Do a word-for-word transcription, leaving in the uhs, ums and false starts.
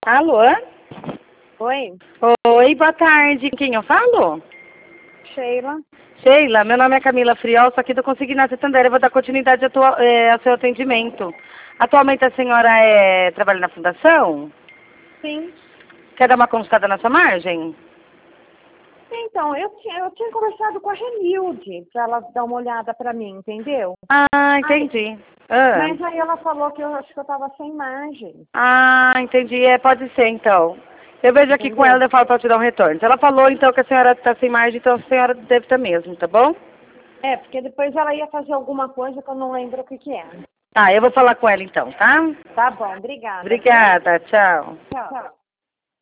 Alô? Oi, Oi, boa tarde. Com quem eu falo? Sheila. Sheila, meu nome é Camila Friol, só aqui do Consignato Santander. Eu vou dar continuidade atua- é, ao seu atendimento. Atualmente a senhora é, trabalha na fundação? Sim. Quer dar uma consultada na sua margem? Então, eu tinha, eu tinha conversado com a Renilde para ela dar uma olhada para mim, entendeu? Ah, Aí, entendi. Ah, mas aí ela falou que eu acho que eu estava sem margem, ah, entendi. É, pode ser então. Eu vejo aqui com entendeu? ela e eu falo para te dar um retorno. Se ela falou então que a senhora está sem margem, então a senhora deve estar mesmo, tá bom? É, porque depois ela ia fazer alguma coisa que eu não lembro o que que é. Tá, eu vou falar com ela então, tá? Tá bom, obrigada, viu? Obrigada, tchau. Tchau.